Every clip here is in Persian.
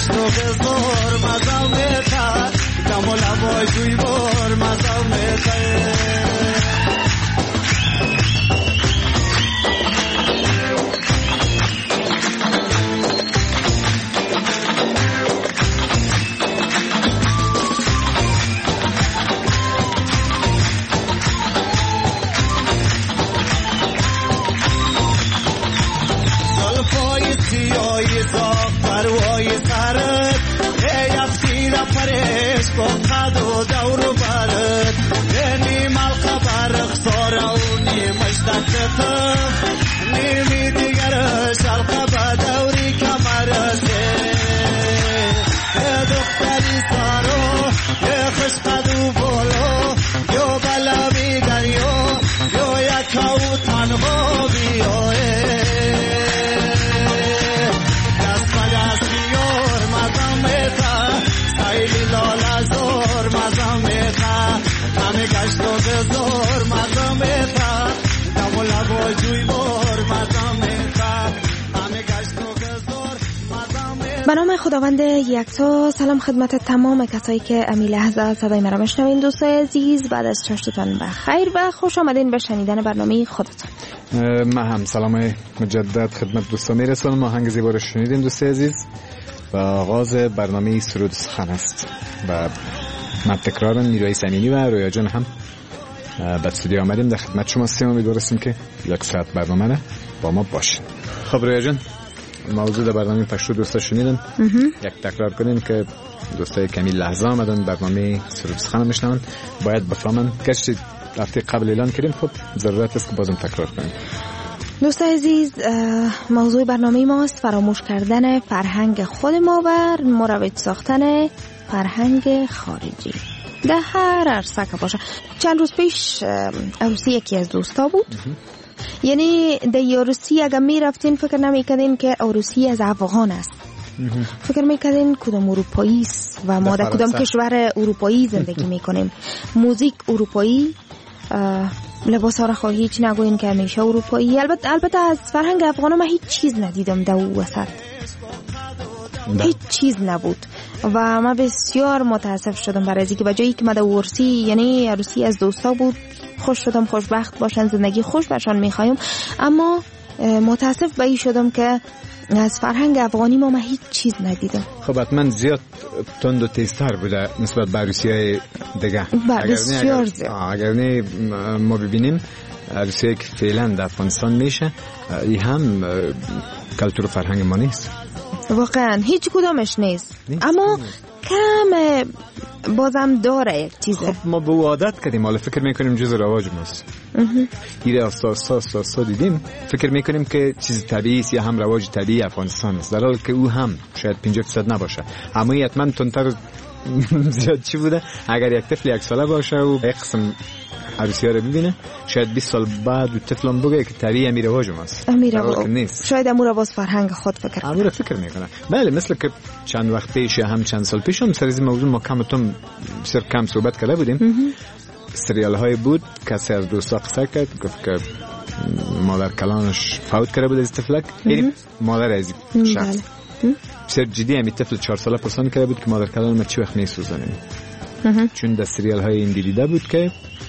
گشت و بزار مزم میتر دم و لبای جوی بار مزم میتر پروای سرت ای افسیر پرش کن قد و دور برت نیم القبر خسار و نیمش دکتم نیمی دیگرش القبر دوری کمرت دختری سارو خوش قد و بولو یو بلوی دریا یو یکاو تنها بیای گشت و بزار مزم میتا دم و لبا جوی بار مزم میتا همه گشت و بزار مزم میتا. به نام خداوند یکتا. سلام خدمت تمام کسایی که امی لحظه صدای مرا میشنوین. دوستای عزیز بعد از چاشتتان بخیر و خوش آمدین به شنیدن برنامه خودتان. من هم سلام مجدد خدمت دوستان میرسونم. آهنگ زیبا رو شنیدین دوستای عزیز و آغاز برنامه سرود سخن است و من تکرارم نیروی سمینی و رویا جان هم به استودیو آمدیم در خدمت شما هستیم. امیدوارم که یک ساعت برنامه را با ما باشین. خب رویا جان موضوع در برنامه پشتو دوستا شنیدن. یک تکرار کنیم که دوستای کمی لحظه آمدن برنامه سرود سخن میشنون باید بفهمن که هفته قبل اعلان کردیم. خب ضرورت است که بازم تکرار کنیم. دوستای عزیز موضوع برنامه ماست فراموش کردن فرهنگ خود ما و مروج ساختن فرهنگ خارجی در هر عرصه که باشه. چند روز پیش عروسی یکی از دوستا بود. یعنی در عروسی اگر می رفتین فکر نمی کردین که عروسی از افغان است. فکر می کردین کدام اروپایی است و ما در کدام کشور اروپایی زندگی می کنیم. موزیک اروپایی، لباس ها را خواهی هیچ نگوین که همیشه اروپایی. البته از فرهنگ افغان من هیچ چیز ندیدم در او وسط. هیچ چیز نبود و من بسیار متاسف شدم برای اینکه بجایی که من در عروسی یعنی عروسی از دوستا بود خوش شدم، خوشبخت باشن، زندگی خوش باشن میخوایم، اما متاسف به این شدم که از فرهنگ افغانی ما هیچ چیز ندیدم. خب حتما زیاد تند و تیزتر بوده نسبت به عروسی‌های دیگه. بسیار زیاد. اگر نه ما ببینیم عروسی‌ای که فعلا در افغانستان میشه این هم کلتور و فرهنگ ما نیست. واقعا هیچ کدامش نیست. اما کم بازم داره یک چیزه. خب ما به عادت کردیم، حالا فکر میکنیم جز رواج ماست. ایره اساسا دیدیم فکر میکنیم که چیز طبیعی است یا هم رواج طبیعی افغانستان است، در حالی که او هم شاید 50% نباشه. اما حتما تندتر زیاد چی بوده اگر یک طفل یک ساله باشه و یک قسم عروسی ها رو ببینه شاید 20 سال بعد و طفلم بگه که طبیعی امی رواج ماست. شاید امور باز فرهنگ خود فکر میکنه. بله مثل که چند وقت پیش هم چند سال پیش هم سر این موضوع ما بسیار کم صحبت کرده بودیم. سریال های بود کسی از دوستا قصه کرد گفت که مادر کلانش فوت کرده بود از طفلک، یعنی مادر از شخص بسیار جدی همی طفل 4 ساله پرسان کرده بود که مادر کلان ما چی وقت میسوزانیم، چون در سریال های این دیده بود که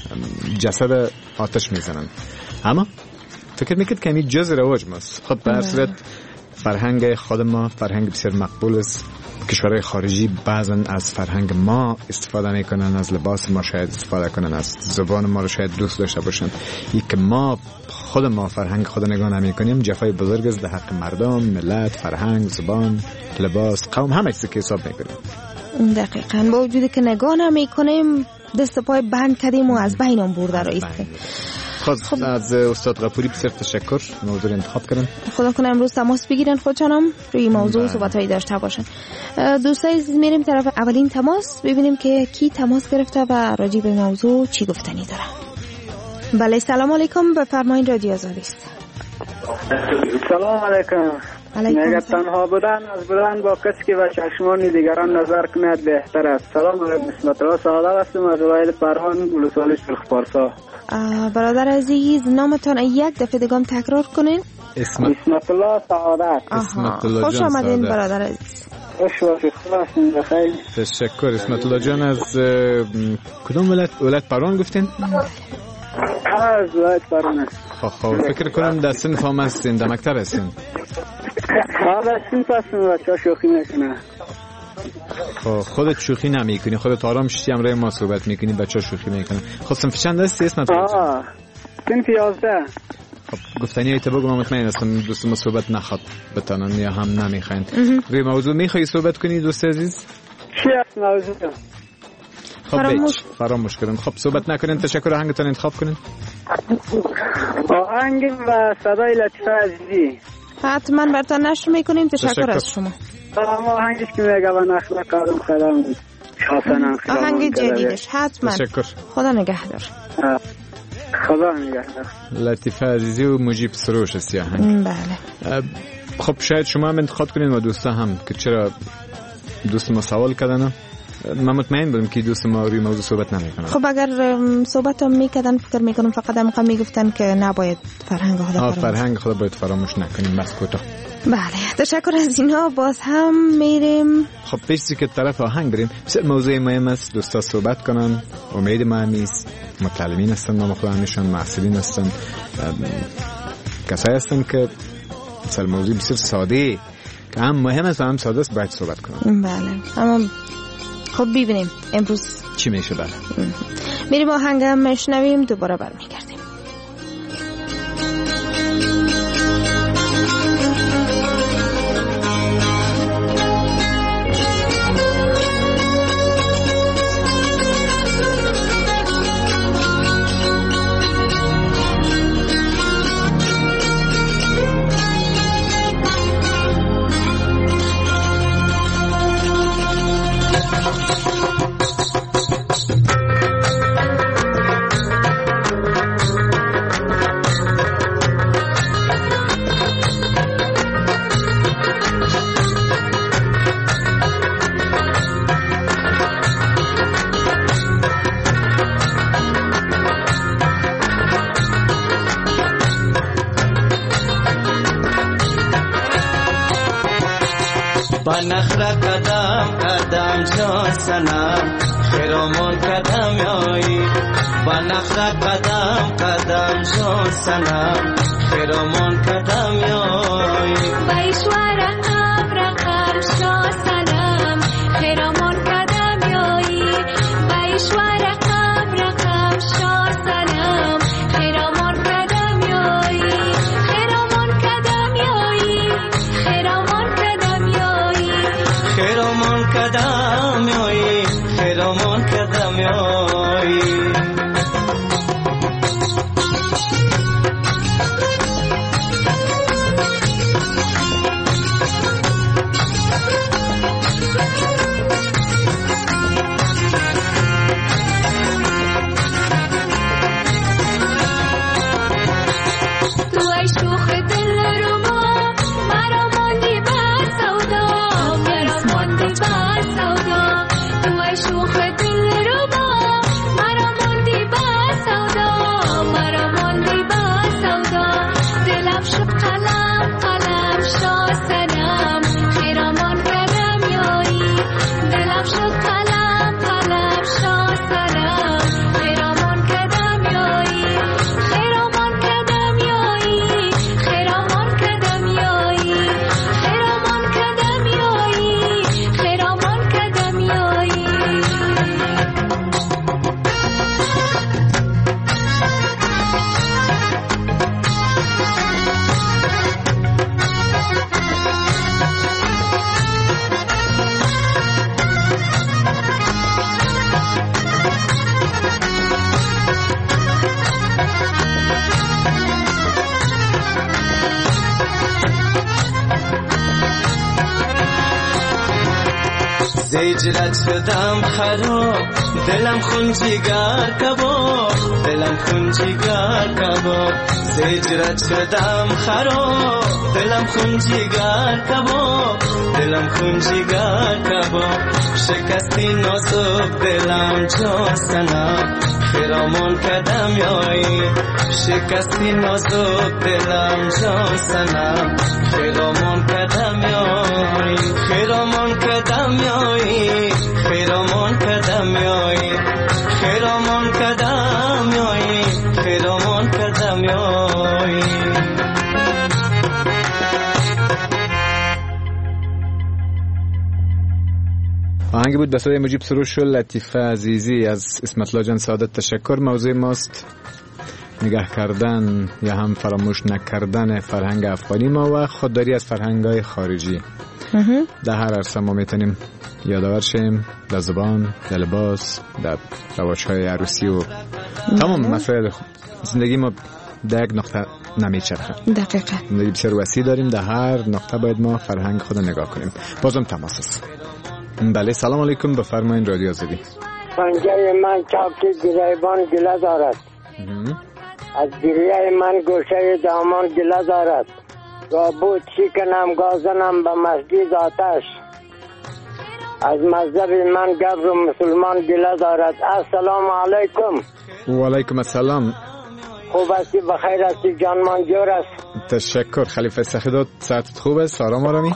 جسد آتش میزنن. اما فکر میکرد که همین جز رواج ماست. خب به هر صورت فرهنگ خود ما فرهنگ بسیار مقبول است. کشورهای خارجی بعضن از فرهنگ ما استفاده میکنن، از لباس ما شاید استفاده کنن، از زبان ما رو شاید دوست داشته باشن. این که ما خود ما فرهنگ خود نگاه نمیکنیم جفای بزرگ است در حق مردم، ملت، فرهنگ، زبان، لباس، قوم، همه چیزی که حساب میکنیم. دقیقاً با وجودی که نگاه نمیکنیم دست پای بند کردیم و از بینم برده رایستیم. خب از استاد غفوری بسیار تشکر، موضوع انتخاب کردن. خدا کنه امروز تماس بگیرن خودشانم روی موضوع صحبتایی داشته باشن. دوستای عزیز میریم طرف اولین تماس ببینیم که کی تماس گرفته و راجع به موضوع چی گفتنی داره. بله سلام علیکم، بفرمایید رادیو آزادی است. سلام علیکم. نگه تنها بودن از بودن با کسی که به چشمان دیگران نظر کند بهتر است. سلام علیکم، اسمت الله سعادت هستم از ولایت پروان ولسوالی شلخ پارسا. برادر عزیز نامتان یک دفعه دیگه تکرار کنین. اسمت الله سعادت. خوش آمدین برادر عزیز. خوش باشید. خلاصین بخیر. تشکر. اسمت الله جان از کدوم ولایت پروان گفتین؟ از ولایت پروان است. خب فکر کنم در صنف هم هستین، در مکتب هستین. در صنف هستیم و بچه ها شوخی میکنه. خب خودت شوخی نمیکنی، خودت آرام شدی همراه ما صحبت میکنی، بچه ها شوخی میکنن. خب صنف چند هستی اسمت الله جان؟ صنف 11. خب گفتنی هایت بگو، من مطمئن هستم دوست ما صحبت نخواد بتانن یا هم نمیخواین. روی موضوع میخوایی صحبت کنی دوست عزیز؟ چی است موضوع؟ خب فراموش کردم. خب صحبت نکنین، تشکر. آهنگتان انتخاب کنین. آهنگ و صدای لطیفه عزیزی حتما براتون نشر میکنیم. تشکر از شما. آهنگش که میگه و نخلا قدم قدم شاسنم خیلی آهنگ جدیدش حتما. تشکر. خدا نگهدار. خدا نگهدار. لطیفه عزیزی و مجیب سروش است آهنگ. بله. خب شاید شما هم انتخاب کنین و دوستا هم که چرا دوست ما سوال کردن. من مطمئن بودم که دوست ما روی موضوع صحبت نمیکنن. خب اگر صحبت هم میکردن فکر میکنم فقط هم میگفتن که نباید فرهنگ خدا باید فراموش نکنیم. بس کوتاه. بله تشکر از اینا. باز هم میریم. خب پیشی که طرف آهنگ بریم، بسیار موضوع مهم است دوستا صحبت کنن. امید ما همیست متعلمین هستن، نام خدا همیشون محصلین هستن، کسایی هستن که مثلا موضوع بسیار ساده که هم مهم است و هم ساده است باید صحبت کنن. بله اما خب ببینیم امروز چی میشه. بله میریم آهنگ هم میشنویم، دوباره برمیگردیم. نخرا قدم قدم جا سنم خیرامون قدم یایی با نخرا قدم قدم جا سنم خیرامون قدم یایی بایشوار رقم شا سنم خیرامون قدم یایی بایشوار رقم شا سنم خیرامون قدم یایی خیرامون قدم یایی خیرامون قدم یایی خیرامون قدم یایی خیرامون قدم یایی زیجرت شدم خراب دلم خون جگر کباب دلم خون جگر کباب زیجرت شدم خراب دلم خون جگر کباب دلم خون جگر کباب شکستی نازک دلم جا سنم خیرامون قدم یایی شکستی نازک دلم جا سنم خیرامون قدم یایی خیرامون کدام میایی خیرمان کدام میایی خیرمان کدام میایی خیرمان کدام میایی. آهنگ بود به صدای مجیب سروش و لطیفه عزیزی از اسمت الله جان سعادت. تشکر. موضوع ماست نگاه کردن یا هم فراموش نکردن فرهنگ افغانی ما و خودداری از فرهنگ‌های خارجی. در هر عرصه ما میتونیم یادآور شیم، در زبان، در لباس، در رواج‌های عروسی و تمام مسائل زندگی ما در یک نقطه نمیچرخه. دقیقاً. زندگی بسیار وسیع داریم، در هر نقطه باید ما فرهنگ خود نگاه کنیم. بازم تماس است. بله سلام علیکم، بفرمایید رادیو آزادی. پنجه من چاکی گریبان گله دارد، از گریه من گوشه دامان گله دارد، گابود شکنم گازنم به مسجد آتش، از مذهب من گبر و مسلمان گله دارد. السلام علیکم. و علیکم السلام. خوب هستی؟ بخیر هستی؟ جانمان جور است؟ تشکر. خلیفه سخیدات ساعتت خوب است؟ آرام آرامی؟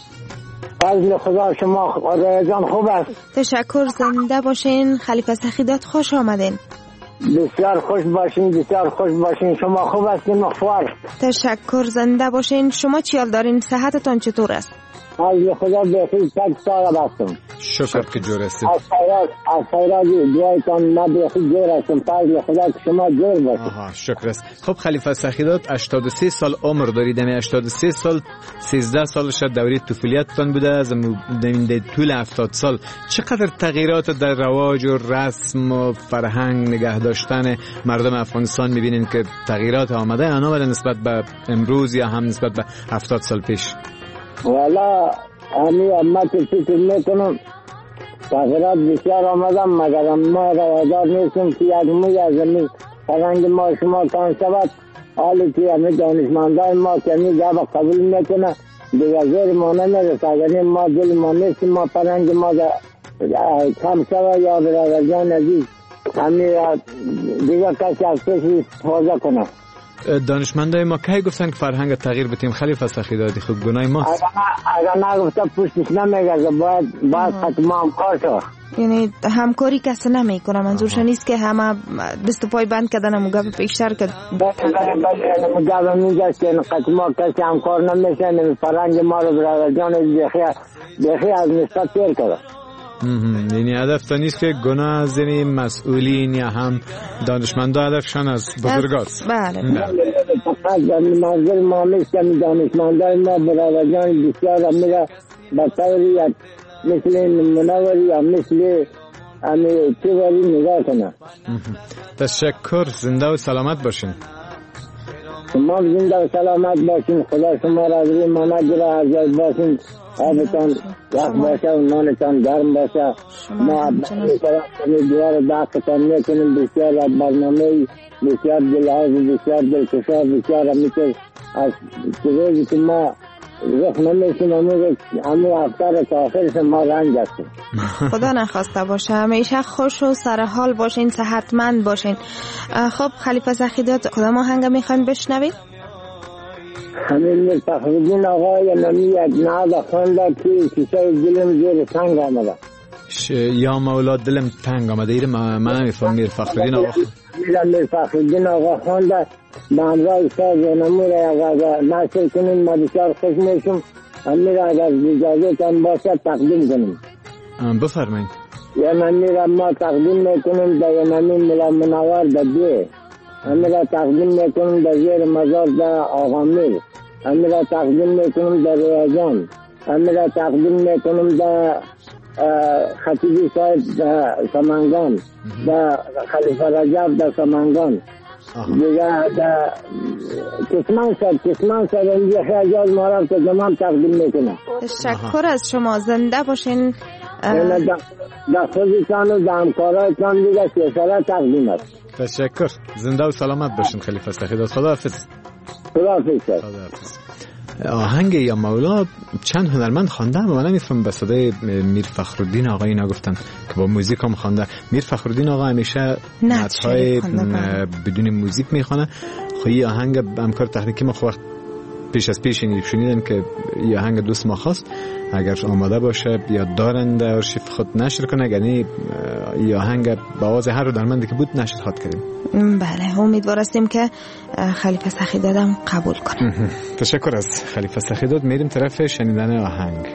فضل خدا شما رایجان خوب است؟ تشکر. زنده باشین خلیفه سخیدات، خوش آمدین. بسیار خوش باشین، بسیار خوش باشین. شما خوب هستین مخفار؟ تشکر. زنده باشین. شما چیال دارین؟ صحتتان چطور است؟ فضل خدا بخیر، تک ساغب هستم. شکر که جور هستید. از خیرات دوایتان ما بخیر جور هستم. فضل خدا که شما جور باشید. آها شکر است. خب خلیفه سخیدات 83 سال عمر دارید. 83 سال 13 سالش دوره طفولیتتان بوده. از در طول 70 سال چقدر تغییرات در رواج و رسم و فرهنگ نگه داشتن مردم افغانستان میبینین که تغییرات آمده آنها ولی نسبت به امروز یا هم نسبت به 70 سال پیش؟ والا همی امت فکر میکنم تغییرات بسیار آمدم، مگر ما روادار نیستم که یک موی از زمین فرهنگ ما شما تان شود. حالی که همی دانشمندای ما که همی جواب قبول میکنه دیگه زیر ما نمیرسه. اگر ما دل ما نیستیم ما فرهنگ ما کم شود یا برادر جان عزیز همی دیگه کسی از کسی استفاده کنه. دانشمندای ما کی گفتن که فرهنگ تغییر بدیم خلیفه سخیداتی؟ خب گناه ماست. اگر نگفته پشتش نمیگه باید حتما همکار شد. یعنی همکاری کسی نمیکنه. منظورش نیست که همه دست پای بند کردن و گپ پیشتر کرد. بله میگه که حتما کسی همکار نمیشه. فرهنگ ما رو برادر جان بخی از نسبت تیر کرده. یعنی هدف تا نیست که گناه از یعنی مسئولین یا هم دانشمندا هدفشان از بزرگاست. بله. فقط منظور ما نیست که دانشمندای ما برادران بسیار میره به طوری مثل منوری یا مثل چیزی نگاه کنه. تشکر. زنده و سلامت باشین. شما زنده و سلامت باشین. خدا شما را از روی ما نگیره. از جای باشین، آبتان وقت باشه و نانتان گرم باشه. ما دوار داقتان میکنیم. بسیار برنامه بسیار دلهاز بسیار دلکشا بسیار همیشه از روزی که ما رخ نمیشیم همون افتار که آخرش ما رنج هستیم. خدا نخواسته باشه. همیشه خوش و سرحال باشین، صحتمند باشین. خب خلیفه سخیدات کدام آهنگ میخواین بشنوید؟ همین فخرالدین آقای نمی یک نعد خونده که کیسه دلم زیر تنگ آمده. یا مولا دلم تنگ آمده. ایره من نمیفهم. میر فخرالدین آقا میر فخرالدین آقا خونده به همراه ساز و نمور اگر نشر کنیم ما بسیار خوش میشم. امیر اگر اجازه تان باشه تقدیم کنیم. بفرمایید. یا امیر ما تقدیم میکنیم در یمنی ملا منور در دیه. امیر تقدیم میکنیم در زیر مزار در آقا میر. امیر تقدیم میکنیم در ریاضان. امیر تقدیم میکنیم در خطیبی صاحب در سمنگان، در خلیفه رجب در سمنگان، دیگه در کسمان سر اینجا خیلی از معرف که زمان تقدیم میکنه. تشکر از شما. زنده باشین. در خودتان و در همکارایتان دیگه سیسره تقدیم است. تشکر. زنده و سلامت باشین خلیفه سخیدات. خداحافظ. خداحافظ. آهنگ یا مولا چند هنرمند خوانده اما من نمیفهم به صدای میر فخرالدین آقا اینا گفتن که با موزیک هم خوانده. میر فخرالدین آقا همیشه نعت‌های بدون موزیک میخونه. خب این آهنگ همکار تکنیکی ما خب وقت پیش از پیش شنیدن که یه آهنگ دوست ما خواست اگر آماده باشه یا دارن در آرشیف خود نشر کنه، یعنی یه آهنگ با آواز هر هنرمندی که بود نشر خواهد کردیم. بله، امیدوار هستیم که خلیفه سخیدادم قبول کنه. تشکر از خلیفه سخیداد. میریم طرف شنیدن آهنگ.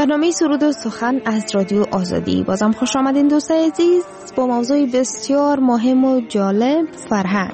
برنامه سرود و سخن از رادیو آزادی. بازم خوش آمدین دوستان عزیز با موضوع بسیار مهم و جالب، فرهنگ.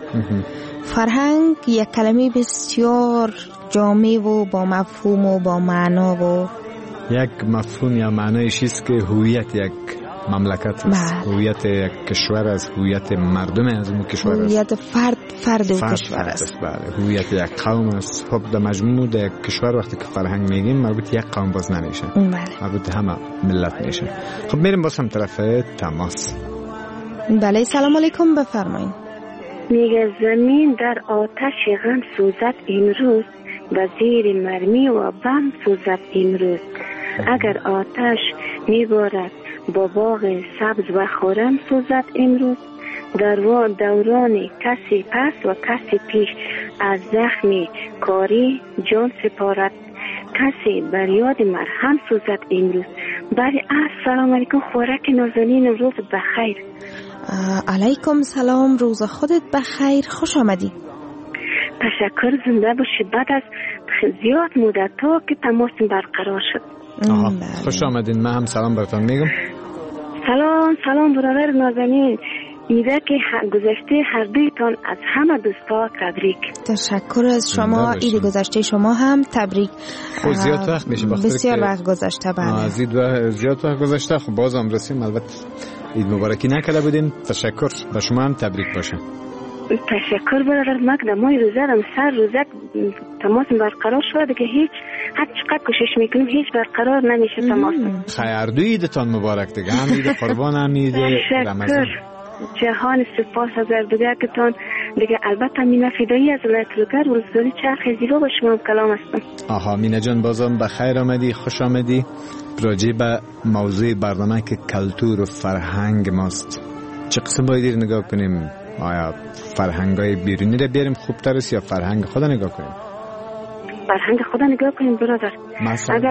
فرهنگ یک کلمه بسیار جامع و با مفهوم و با معنا و یک مفهوم یا معنایش است که هویت یک مملکت است، هویت یک کشور است، هویت مردم از اون کشور است، هویت فرد و کشور است. بله، هویت یک قوم است. خب در مجموع در یک کشور وقتی که فرهنگ میگیم مربوط یک قوم باز نمیشه، مربوط همه ملت میشه. خب میریم باز هم طرف تماس. بله، سلام علیکم، بفرمایید. میگه زمین در آتش غم سوزد امروز، و زیر مرمی و بم سوزد امروز. اگر آتش میبارد با باغ سبز و خرم سوزد امروز. در دوران کسی پس و کسی پیش، از زخم کاری جان سپارد. کسی بر یاد مرهم سوزد امروز. بله، السلام علیکم، خوراک نازنین، روز بخیر. علیکم سلام، روز خودت بخیر، خوش آمدی. تشکر، زنده باشید. بعد از زیاد مدت ها که تماس برقرار شد. خوش آمدین. من هم سلام براتون میگم. سلام برادر نازنین. ایده که گذشته هر دویتان از همه دوستا تبریک. تشکر از شما. عید گذشته شما هم تبریک. خب زیاد وقت میشه، بسیار وقت گذشته. بله، زیاد وقت گذشته. خب باز هم رسیم، البته عید مبارکی نکرده بودیم. تشکر، به شما هم تبریک باشه. تشکر برادر. مقدم مای روزه هم سر روزه تماس برقرار شده که هیچ هر چقدر کوشش میکنیم هیچ برقرار نمیشه تماس. خیر، دو عیدتان مبارک دیگه، هم عید قربان هم عید رمضان. جهان سپاس از اردوگرتان دیگه. البته مینا فدایی از ولایت لوگر ولسوالی چرخ زیبا با شما کلام هستم. مینا جان، بازم بخیر آمدی، خوش آمدی. راجع به موضوع برنامه که کلتور و فرهنگ ماست، چه قسم باید نگاه کنیم؟ آیا فرهنگای بیرونی رو بیاریم خوبتر است یا فرهنگ خود نگاه کنیم؟ فرهنگ خود نگاه کنیم برادر. اگر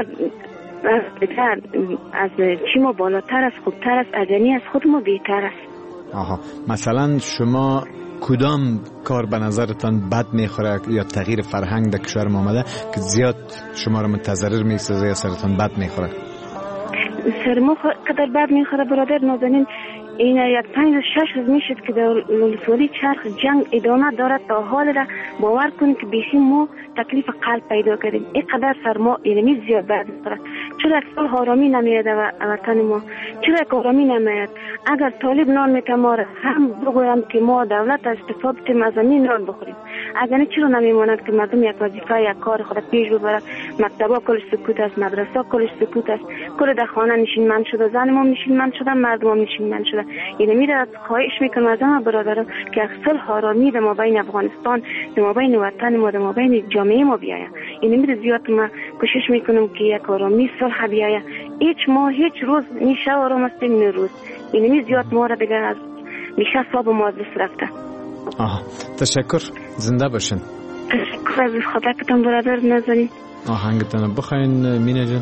از چی ما بالاتر است، خوبتر است، ادنی از خود ما بهتر است. مثلا شما کدام کار به نظرتان بد میخوره یا تغییر فرهنگ در کشور ما آمده که زیاد شما رو متضرر میسازه یا سرتان بد میخوره؟ سر ما قدر بد میخوره برادر نازنین، این یک 5-6 روز میشد که در ولسوالی چرخ جنگ ادامه دارد. تا حال را باور کنید که بیشی ما تکلیف قلب پیدا کردیم. اینقدر سرما اینمی زیاد بد میخوره. چرا اکسال آرامی نمیاد وطن ما؟ چرا آرامی نمیاد؟ اگر طالب نان میتماره هم بگویم که ما دولت استفاده بتیم از زمین نان بخوریم. اگر نه چرا نمیماند که مردم یک وظیفه یک کار خود پیش ببرد؟ مکتبا کلش سکوت است، مدرسه کلش سکوت است، کل در خانه نشینمند شده، زن ما نشینمند شده، مردم هم نشینمند شده. یعنی میره خواهش میکنم از همه برادران که اصل آرامی در مابین افغانستان، در مابین وطن ما، در مابین جامعه ما بیاید. یعنی میره زیاد ما کوشش میکنم که یک آرامی صلح بیاید. هیچ روز میشه آرام است این روز. یعنی زیاد ما را دیگه از میشه صاحب مازدس رفته. تشکر، زنده باشین. تشکر از خداکتان برادر نازنین. آهنگتان بخواین مینا جان.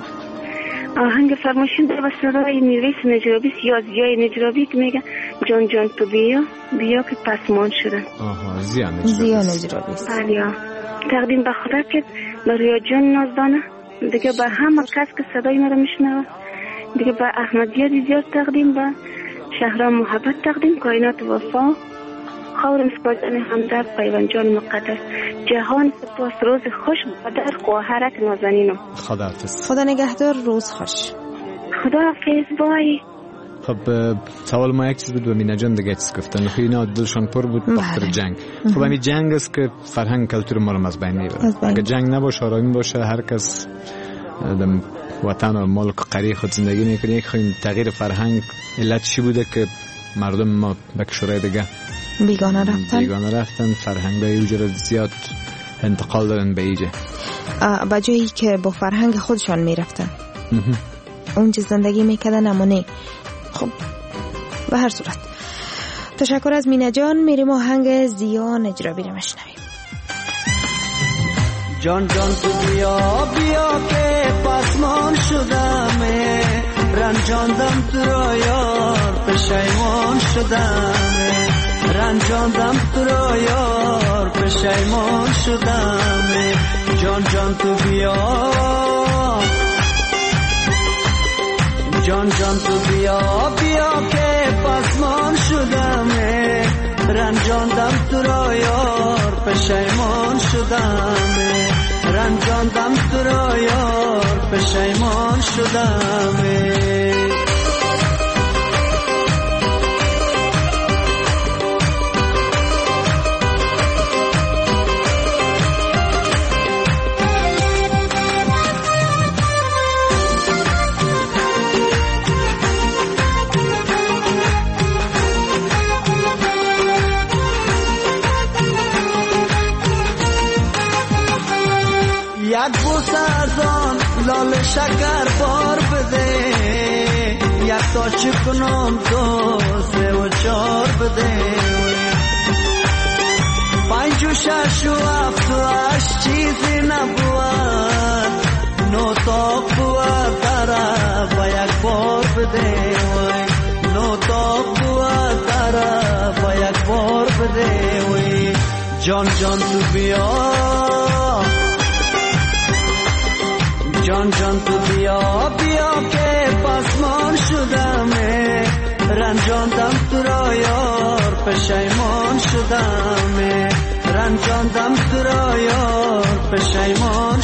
آهنگ فرمایشین در صدای میرویس نجرابی یا زیای نجرابی که میگه جان جان تو بیا که پسمان شدن. زیا نجرابی. بله، تقدیم به خدا که برای جان نازدانه دیگه، به همه کس که صدای ما رو میشنوه دیگه، به احمدیه دیزیار تقدیم، به شهرام محبت تقدیم، کائنات وفا، خورم سپاسان همدرد، پیوانجان مقدس، جهان سپاس، روز خوش بدر خواهرک نازنینم. خدا نگهدار، روز خوش. خدا حافظ، بای. خب سوال ما یک چیز بود و مینا جان دیگه چیز گفتن. خب اینا دلشان پر بود بخاطر جنگ. خب همین جنگ است که فرهنگ کلتور ما رو از بین میبره. اگه جنگ نباشه، آرامی باشه، هر کس وطن و ملک قری خود زندگی میکنه. یک خیلی تغییر فرهنگ علت چی بوده که مردم ما به کشورهای دیگه بیگانه رفتن، فرهنگای اونجا زیاد انتقال دارن به ایجا، با جایی که با فرهنگ خودشان میرفتن اونجا زندگی میکردن نمونه. خب به هر صورت تشکر از مینا جان. میریم آهنگ زیا نجرابی رو مشنویم. جان جان تو بیا که پسمان شدم، رنجاندم تو را یار پشیمان شدم، رنجاندم تو را یار پشیمان شدم. جان جان تو بیا جان جان تو بیا بیا که پسمان شدم، رنجاندم تو را یار پشیمان شدم، رنجاندم تو را یار پشیمان شدم. یک بوسه از آن لال شکر بار بده، یک تا چکنم 2 3 و 4 بده، 5 و 6 و 7 و 8 چیزی نبود، 9 تا بود داره و یک بار بده، 9 تا بود داره و یک بار بده. جان جان تو بیا، جان جان تو بیا بیا که پسمان شدم، رنجاندم تو را یار پشیمان شدم، رنجاندم تو را یار پشیمان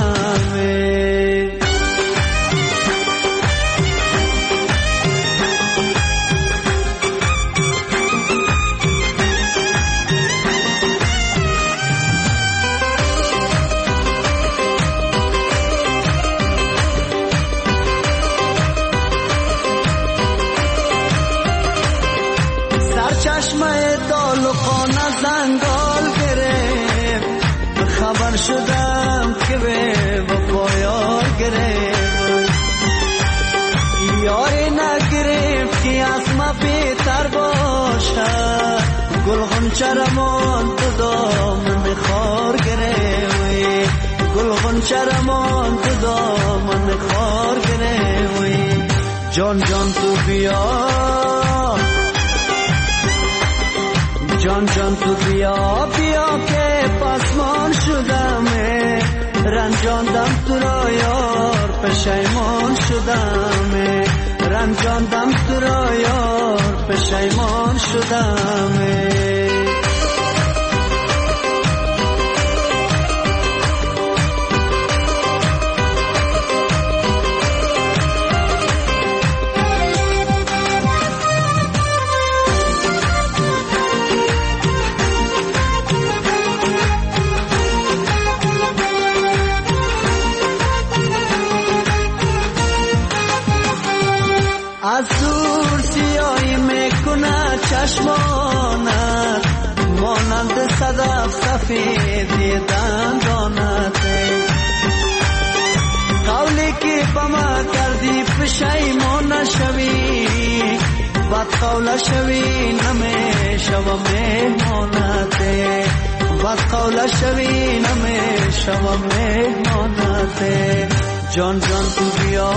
شدم. چشمه دالخانه زنگال گرفت، خبر شدم که به وفا یار گرفت، یاری نگرفت که از ما بهتر باشد، گل غنچه رمان تو دامن خار گرفت، گل غنچه رمان تو دامن خار گرفت. جان جان تو بیا، جان جان تو بیا بیا که پسمان شدم، رنجاندم تو را یار پشیمان شدم، رنجاندم تو را یار پشیمان شدم. از دور سیاهی میکنه چشمانت، مانند صدف سفیدی دندانت، قولی که با ما کردی پشیمان نشوی، بد قول شوی نمیشوم مهمانت، بد قول شوی نمیشوم مهمانت. جان جان تو بیا،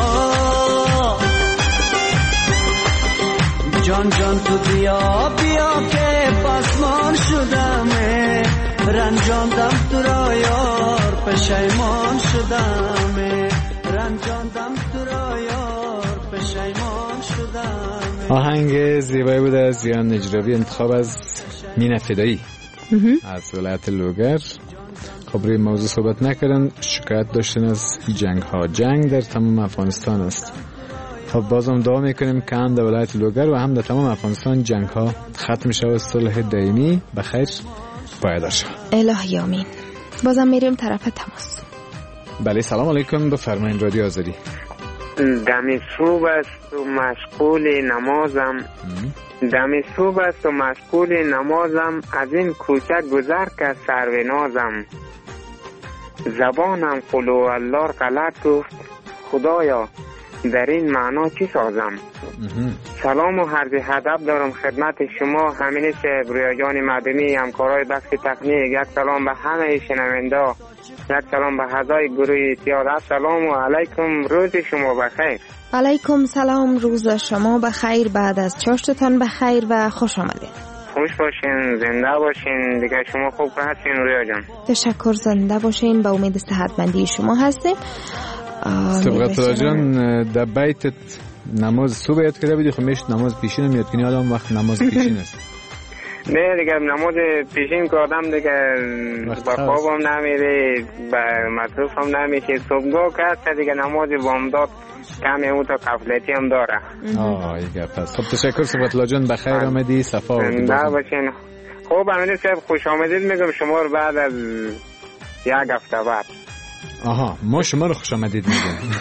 جان جان تو بیا بیا که پسمان شدم، رنجاندم تو را یار پشیمان شدم، رنجاندم تو را یار پشیمان شدم. آهنگ زیبایی بود از زیان نجراوی، انتخاب از مینه فدایی از ولایت لوگر. خب روی موضوع صحبت نکردن، شکایت داشتن از جنگ ها. جنگ در تمام افغانستان است. خب بازم دعا میکنیم که هم در ولایت لوگر و هم در تمام افغانستان جنگ ها ختم شود، صلح دائمی به خیر پایدار شود. الهی آمین. بازم میریم طرف تماس. بله سلام علیکم، بفرمایید رادیو آزادی. دم صبح است و مشغول نمازم، دم صبح است و مشغول نمازم، از این کوچه گذر که سرو نازم، زبانم قلو الله غلط گفت، خدایا در این معنا چی سازم. سلام و عرض ادب دارم خدمت شما همین شبریا جان مدنی، همکارای بخش تکنیک. یک سلام به همه شنوندا، یک سلام به اعضای گروه اتحاد. السلام علیکم، روز شما بخیر. علیکم سلام، روز شما بخیر، بعد از چاشتتان بخیر و خوش آمدید. خوش باشین، زنده باشین دیگه. شما خوب هستین رویا جان؟ تشکر، زنده باشین، به امید صحتمندی شما هستیم. سبقت جان در بیتت نماز صبح یاد کرده بودی؟ خب میشه نماز پیشین هم یاد کنی آدم وقت نماز پیشین است. نه دیگه نماز پیشین که آدم دیگه با خوابم نمیره، با مصروف هم نمیشه. صبحگاه که هست دیگه نماز بامداد کمی اون تا قفلتی هم داره. ایگه پس خب تشکر صبحت الله جان، بخیر آمدی، صفا آمدی باشین. خب امین صاحب خوش آمدید میگم شما رو بعد از یک هفته بعد. ما شما رو خوش آمدید میگم.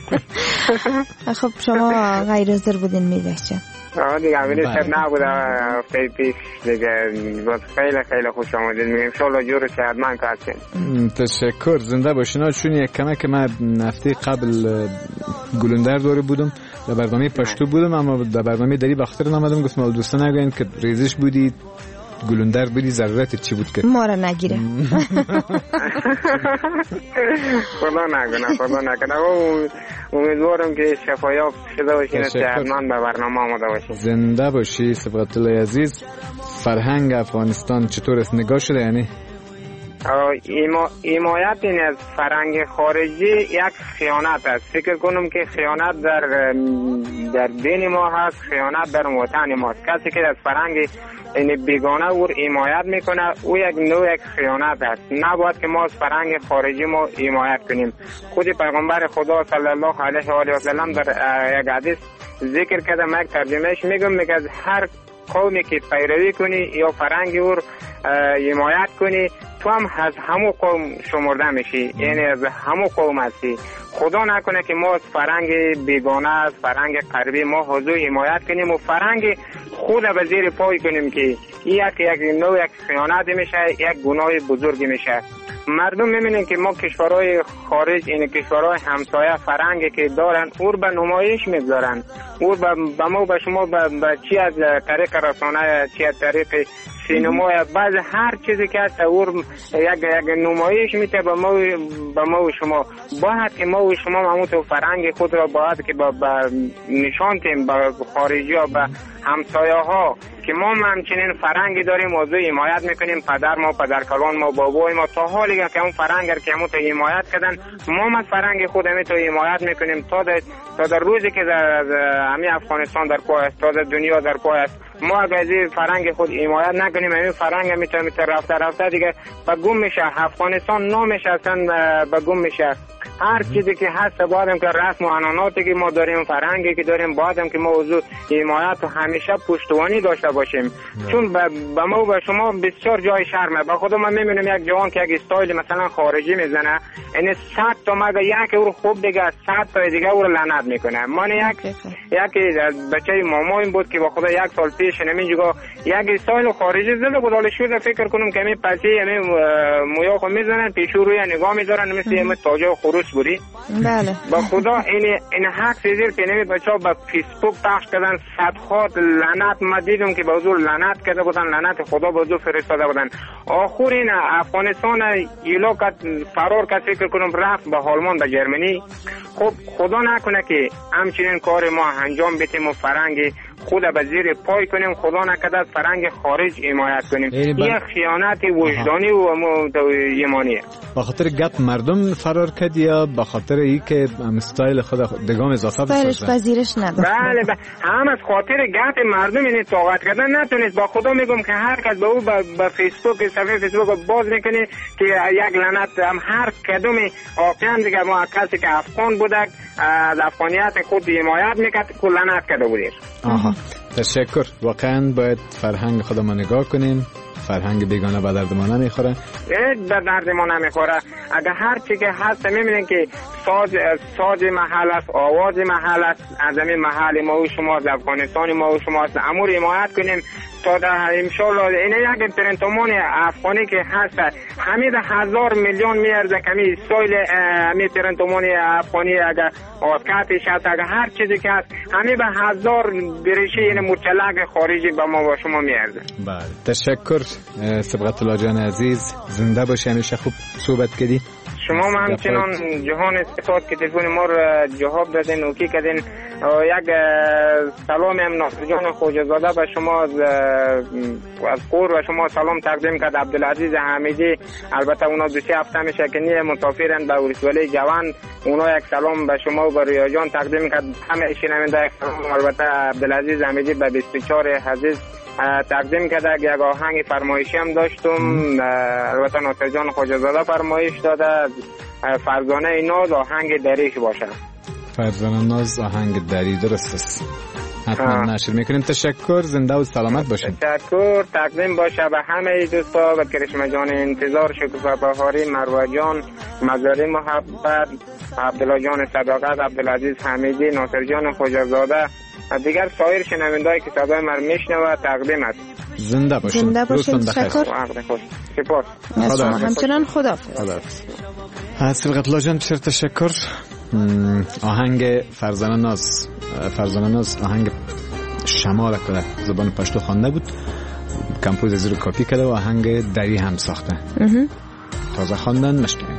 خب شما غیر حاضر بودین میدهشم. دیگه امین صاحب نبوده هفته پیش دیگه، باز خیلی خوش آمدید میگم. انشالله جور صحتمند که هستین. تشکر، زنده باشین. چون یک کمه که من هفته قبل گلندر دوره بودم، در برنامه پشتو بودم، اما در برنامه دری بخاطر نامدم گفتم دوستان نگوین که ریزش بودی گلندر بودی ضرورت چی بود که ما را نگیره. خدا نکنه. امیدوارم که شفایاب شده باشین، صحتمند به برنامه آماده باشین. زنده باشی صبحت الله عزیز. فرهنگ افغانستان چطور است نگاه شده؟ یعنی حمایت این از فرهنگ خارجی یک خیانت است. فکر کنم که خیانت در دین ما هست، خیانت در وطن ما است. کسی که از فرهنگ این بیگانه او حمایت میکنه او یک نوع یک خیانت است. نباید که ما از فرهنگ خارجی ما حمایت کنیم. خود پیغمبر خدا صلی الله علیه و آله و سلم در یک حدیث ذکر کرده، من ترجمهش میگم، میگه از هر قومی که پیروی کنی یا فرهنگ او حمایت کنی تو هم از همون قوم شمرده میشی، یعنی از همون قوم هستی. خدا نکنه که ما از فرهنگ بیگانه، از فرهنگ غربی ما حضور حمایت کنیم و فرهنگ خود به زیر پای کنیم که یک نوع یک خیانت میشه، یک گناه بزرگی میشه. مردم میبینن که ما کشورهای خارج، این کشورهای همسایه فرهنگی که دارن او به نمایش میگذارن، او به ما به شما به چی از طریق رسانه، چی از طریق سینما، بعض هر چیزی که هست او یک نمایش میته به ما و شما. باید که ما و شما همون فرهنگ خود را باید که نشان تیم به خارجی ها، به همسایه ها که ما همچنین فرهنگی داریم، موضوع حمایت میکنیم. پدر ما، پدرکلان ما، بابای ما تا حالی که اون فرهنگ که همون تا حمایت کردن، ما از فرهنگ خود همین تا حمایت میکنیم تا در روزی که همین افغانستان در پای است، تا در دنیا در پای است. ما اگر از فرهنگ خود حمایت نکنیم، همین فرهنگ میتونه رفته دیگه به گم میشه. افغانستان نامش اصلا به گم میشه. هر چیزی که هست بادم که رسم و عنعناتی که ما داریم، فرهنگی که داریم، بادم که موضوع حمایت و همیشه پشتوانی داشته باشیم. چون به ما و به شما بسیار جای شرمه. با خودم من میبینم یک جوان که یک استایل مثلا خارجی میزنه، این 100 تا مگه یک او خوب دیگه 100 تا دیگه او لعنت میکنه. من یک بچه مامایم بود که با خدا 1 سال پیش نمیجگا یک استایل خارجی زده بود، حالا شده فکر کنم که می پسی می مویاخو میزنن، پیشو روی نگاه میذارن مثل یه تاجا خروس بودی. بله. با خدا این حق سیزیر که نمی بچه ها با فیسبوک پخش کردن، صدخات لعنت ما دیدم که بازور لعنت کرده بودن، لعنت خدا بازور فرستاده بودن. آخر این افغانستان ایلا که فرار که فکر کنم رفت به آلمان، به جرمنی. خب خدا نکنه که همچنین کار ما انجام بدیم و فرهنگ خود به زیر پای کنیم، خدا نکرده فرهنگ خارج حمایت کنیم. این خیانت وجدانی و ایمانیه. با خاطر گپ مردم فرار کرد یا با خاطر ای که استایل خود دگام اضافه استایلش پذیرش نداشت؟ بله هم از خاطر گپ مردم این طاقت کردن نتونست. با خدا میگم که هر کس به او به فیسبوک، صفحه فیسبوک باز میکنه که یک لعنت هم هر کدوم واقعا دیگه ما کسی که افغان بوده از افغانیت خود حمایت میکرد که لعنت کرده بودیر. تشکر. واقعا باید فرهنگ خودمان نگاه کنیم. فرهنگ بیگانه به درد ما نمیخوره. به درد ما نمیخوره. اگر هر چی که هست میبینین که ساز محل است، آواز محل است، از این محل ما و شما، از افغانستان ما و شما است، امور حمایت کنیم تا در انشالله این یک ترنتومان افغانی که هست همین 1000 میلیون میارزه کمی سایل همین ترنتومان افغانی اگر آسکاتش هست، اگر هر چیزی که هست همین به 1000 درشی این مرچلک خارجی به ما و شما میارزه. بله تشکر صبغت الله جان عزیز، زنده باشی، همیشه خوب صحبت کردی. شما همچنان جهان استفاده که تلفن ما رو جواب دادین، اوکی کردین. یک سلام هم ناصر جان خوجزاده به شما از از قور و شما سلام تقدیم کرد. عبدالعزیز حمیدی البته اونا 2-3 هفته میشه که نیه مسافرن به ولسوالی جوان، اونا یک سلام به شما و به رویا جان تقدیم کرد. همه شنونده یک سلام البته عبدالعزیز حمیدی به 24 عزیز تقدیم کرده. یک آهنگ فرمایشی هم داشتم، البته ناصر جان خواجه‌زاده فرمایش داده، فرزانه ناز آهنگ دریش باشه. فرزانه ناز آهنگ دری درست است، حتما نشر میکنیم. تشکر، زنده و سلامت باشین. تشکر، تقدیم باشه به همه دوستا، به کرشمه جان انتظار، شکوفه بهاری، مروه جان، مزاری محبت، عبدالله جان صداقت، عبدالعزیز حمیدی، ناصر جان خواجه‌زاده، دیگر سایر شنوندهایی که صدای من میشنوه تقدیم است. زنده باشین. زنده باشین. تشکر. سپاس. از شما همچنان خداحافظ. از خلقت جان بسیار تشکر. آهنگ فرزانه ناز آهنگ شمال که زبان پشتو خوانده بود، کمپوز زیر کاپی کرده و آهنگ دری هم ساخته. تازه خواندن مشنویم.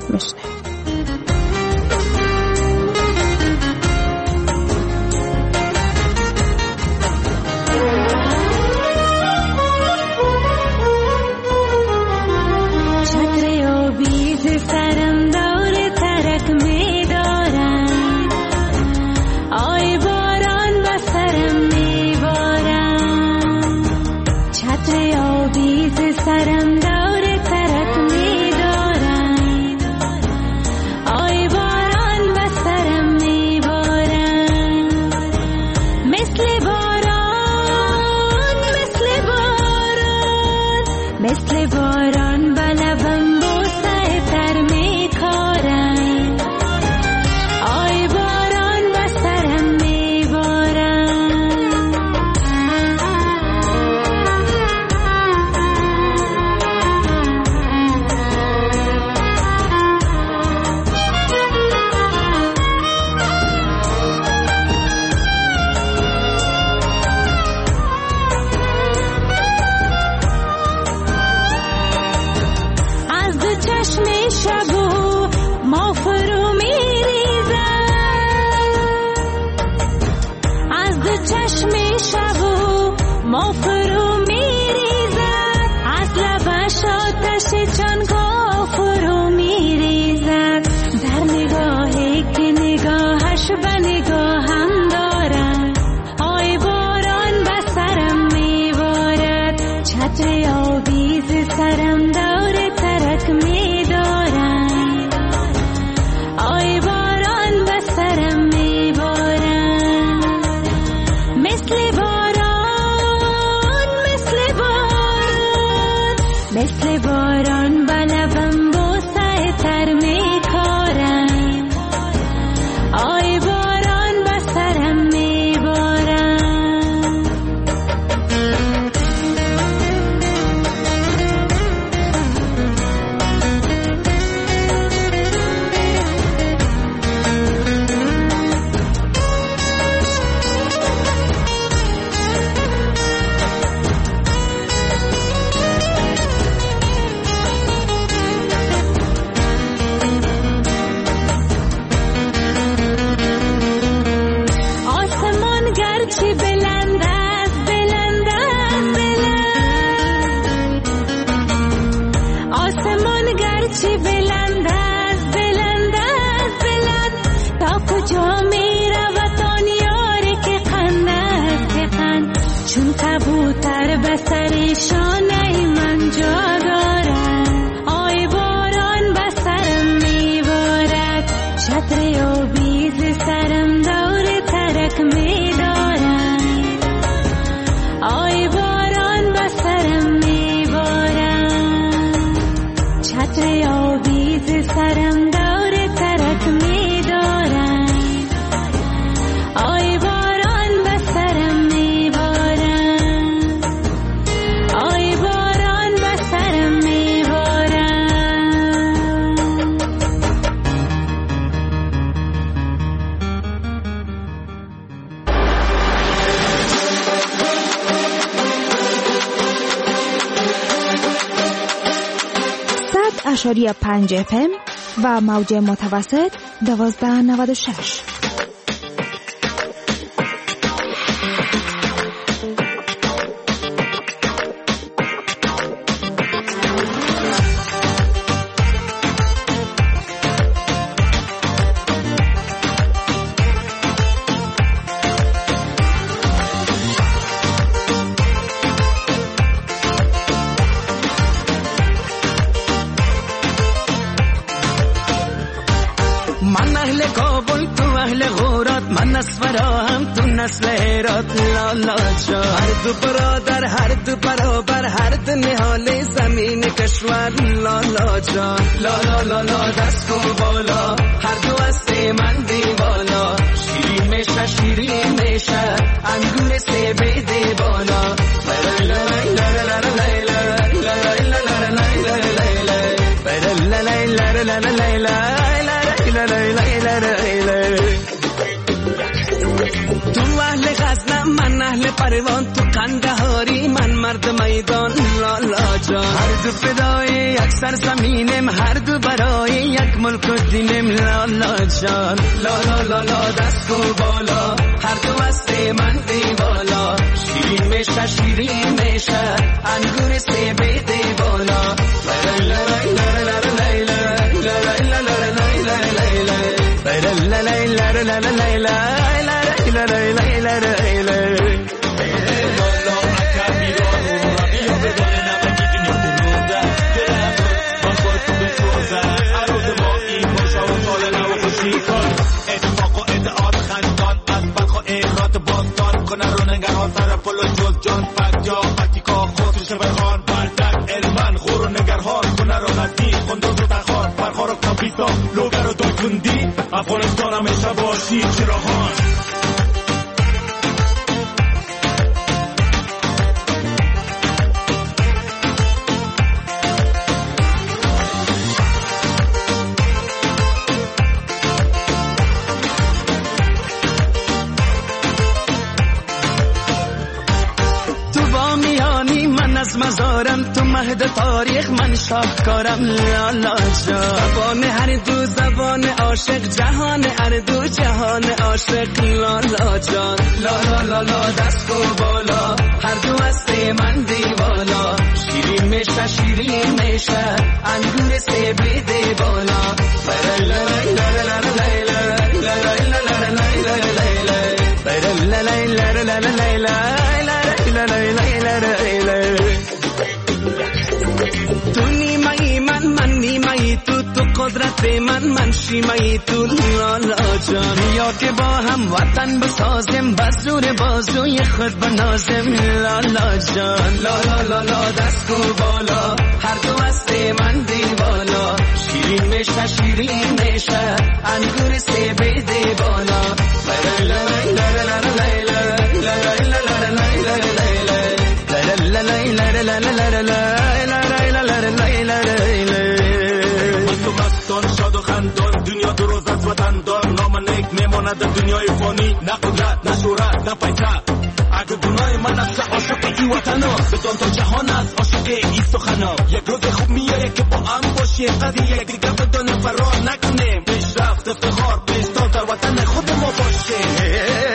اشاری 5 FM و موج متوسط 1296. است فراهم تو نسل هرات لالا جان. هر دو برادر هر دو برابر هر دو نهال زمین کشور لالا جان. لالا لالا دست کو بالا هر دو است من دیوالا. شیرین میشه شیرین میشه انگور سیب دیوالا. تو اهل غزنم من اهل پروان تو قندهاری من مرد میدان لالا جان. هر دو فدای یک سرزمینم هر دو برای یک ملک و دینم لالا جان. لالا لالا دست کو بالا هر دو است من دیوالا. شیرین میشه شیرین میشه انگور سیب دیوالا. افغانستان همیشه باشی چراغان. از مزارم تو مهد تاریخ من شاهکارم لالا جان. زبان هر دو زبان عاشق جهان هر دو جهان عاشق لالا جان. لالا لالا دست کو بالا هر دو است من دیوالا. شیرین میشه شیرین میشه انگور سیب دیوالا. تو نیمه‌ای من نیمه‌ای تو قدرت من شیمه‌ای تو لالا جان. یا که با هم وطن بسازیم بزرگ بازوی خود بنازیم لالا جان. لالا لالا دست کو بالا هر دو است من دیوالا. شیرین میشه شیرین میشه انگور سیب دیوالا. شاد و خندان دنیا دو روز از وطن دار. نام نیک میماند در دنیای فانی. نه قدرت نه شهرت نه پیسه. اگه گناه من است عاشق ای وطنا. بدان تا جهان است عاشق ای سخنا. یک روز خوب میایه که با هم باشیم قضیه یک دیگه بدان فرار نکنیم. پیشرفت افتخار پیشتر در وطن خود ما باشیم.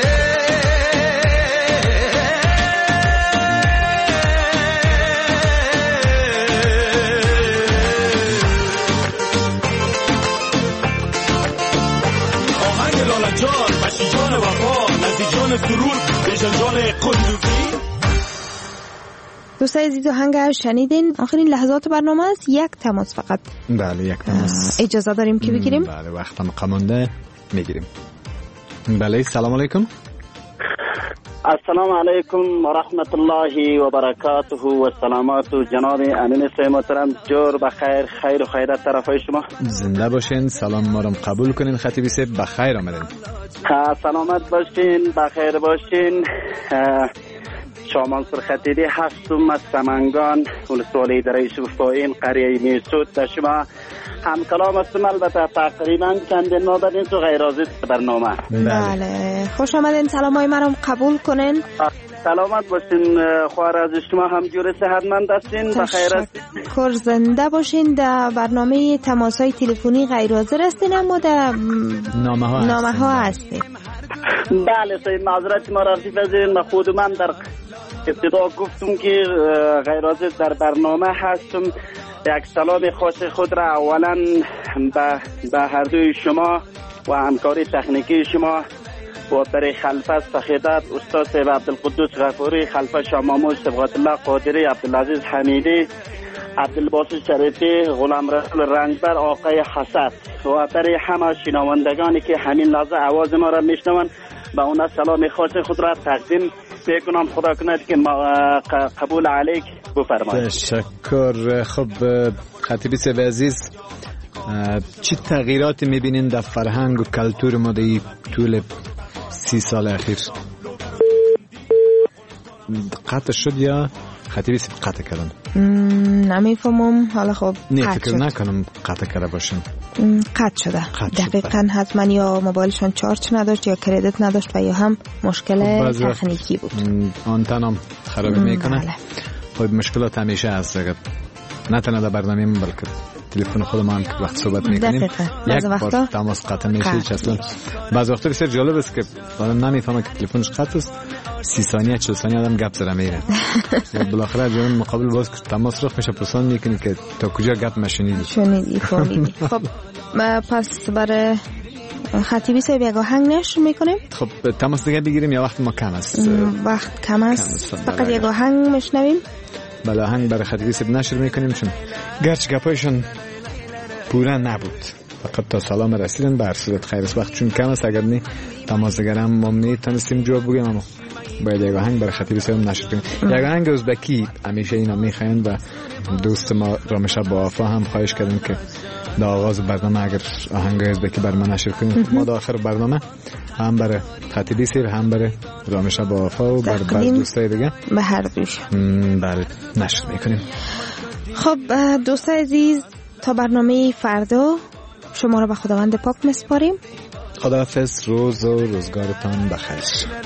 دوستای عزیز آهنگ شنیدین. آخرین لحظات برنامه است. یک تماس فقط. بله یک تماس اجازه داریم که بگیریم؟ بله وقتم قمانده میگیریم. بله سلام علیکم. السلام علیکم و رحمت الله و برکاته و سلامات و جناب امین سه محترم. جور بخیر خیر و خیرت طرفای شما. زنده باشین. سلام ما رو قبول کنین خطیبی سه. بخیر آمدین. سلامت باشین بخیر باشین. شما منصور خطیبی هستم از سمنگان ولسوالی درای شفاین قریه میسود. در شما هم کلام هستم. البته تقریبا چندین ما بدین تو غیر حاضر برنامه. بله خوش آمدین. سلامای من رو قبول کنین. سلامت باشین. خوار از شما هم جور صحتمند هستین. بخیر هستین. زنده باشین. در برنامه تماس‌های تلفنی غیر حاضر هستین اما در نامه ها هستین. بله سید معذرت ما را بپذیرید. من خود من در ابتدا گفتم که غیر حاضر در برنامه هستم. یک سلام خاص خود را اولا به هر دوی شما و همکاری تکنیکی شما و برای خلفه سخیدت استاد سیب عبدالقدوس غفوری، خلفه شاماموز سبقت الله قادری، عبدالعزیز حمیدی، عبدالباسط شریفی، غلام رسول رنجبر، آقای حسد و برای همه شنوندگانی که همین لحظه آواز ما را میشنوند به اون سلام خاص خود را تقدیم میکنم. خدا کند که قبول علیک بفرمایید. تشکر. خب خطیبی سیو عزیز، چی تغییراتی میبینین در فرهنگ و کلتور ما در طول 30 سال اخیر؟ قطع شد یا خطیبی سیو قطع کردن؟ نمیفهمم. حالا خب نه فکر نکنم قطع کرده باشن. قطع شده دقیقاً. حتما یا موبایلشان چارج نداشت یا کردیت نداشت و یا هم مشکل تکنیکی بود. آنتن هم خرابی میکنه. خب مشکلات همیشه هست، نه تنها در برنامه من بلکه تلفن خود ما هم که وقت صحبت میکنیم یک بار تماس قطع میشه. اصلا بعض وقتا بسیار جالب است که آدم نمیفهمه که تلفنش قطع است، 30 ثانیه 40 ثانیه آدم گپ زده میره. بالاخره جون مقابل باز که تماس رخ میشه پرسان میکنی که تا کجا گپ مشنیدی. خب پس برای خطیبی صاحب یک آهنگ نشر میکنیم. خب تماس دیگه بگیریم یا وقت ما کم است؟ وقت کم است. فقط یک آهنگ میشنویم. بله آهنگ برای خطیبی صاحب نشر میکنیم، چون گرچه گپایشون پورا نبود، فقط تا سلام رسیدن. به هر صورت خیر است، وقت چون کم است. اگر نه تماسگرم ما نمیتونستیم جواب بگیم، اما باید یک آهنگ برای خطیبی صاحب نشر کنیم. یک آهنگ ازبکی همیشه اینا میخواین و دوست ما رامش با وفا هم خواهش کردیم که در آغاز برنامه اگر آهنگ ازبکی بر من نشر کنیم. ما در آخر برنامه هم برای خطیبی صاحب هم برای رامش با وفا و برای دوستای دیگه به هر دوش بله نشر میکنیم. خب دوستای عزیز، تا برنامه فردا شما را به خداوند پاک میسپاریم. خداحافظ. روز و روزگارتان بخیر.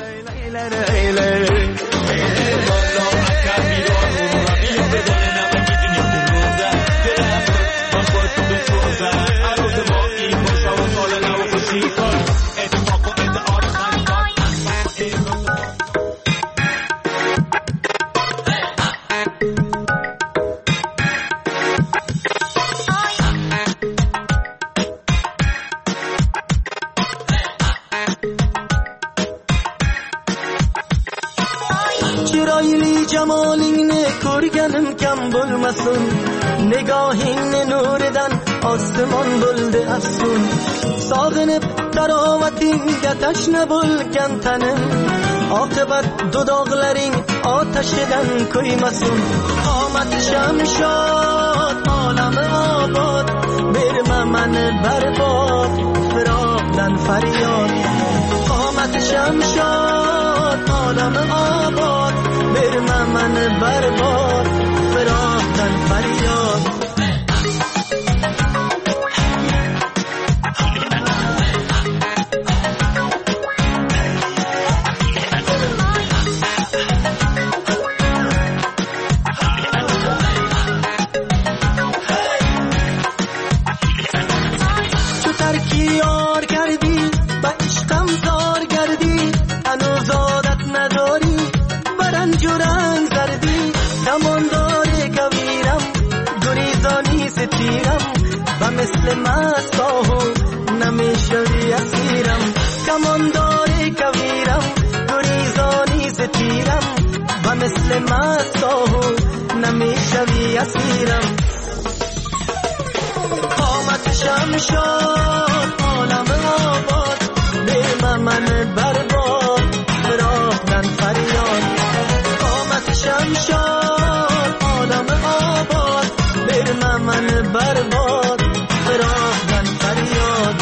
ko'rganim kam bo'lmasin, nigohingni nuridan osmon bo'ldi afsun. Sog'inib tarovatingga tashna bo'lgan tanim, oqibat dudoqlaring otashidan kuymasin. Qomat shamshod olami obod, berma mani barbod, firoqdan faryod. Qomat shamshod olami obod, berma mani barbod, firoqdan faryod. مثل مستاهو نمیشوی اسیرم، کمانداری کویرم گریزانی ستیرم. و مثل مستاهو نمیشوی اسیرم. قامت شمشاد عالم آباد، برم من برباد، فراقدن فریاد. قامت شمشاد عالم آباد، برم من برباد، فراقدن فریاد.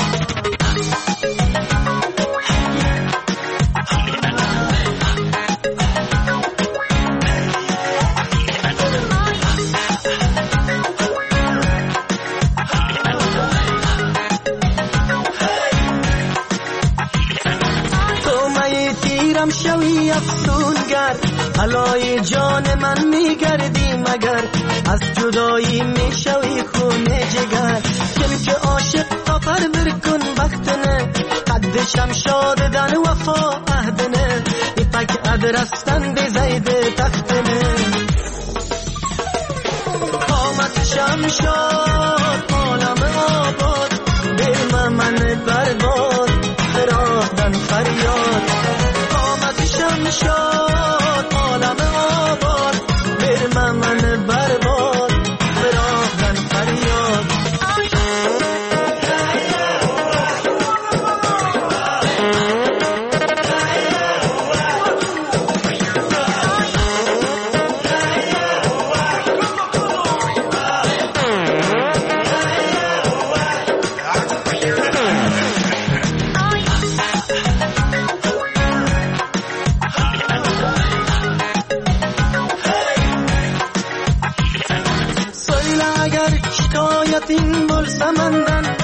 تو می تیرم شوی افسونگر، حلای جان من میگردی مگر از جدایی میشوی خونه جگر. دل که عاشق قفر برکن بختنه، قد شمشاد دن وفا عهدنه. ایپک ادرستن به زید تختنه. قامت شمشاد عالم آباد، برم من برباد، فراقدن فریاد. قامت شمشاد عالم آباد، برم من برباد، فراقدن فریاد. این گل سمندن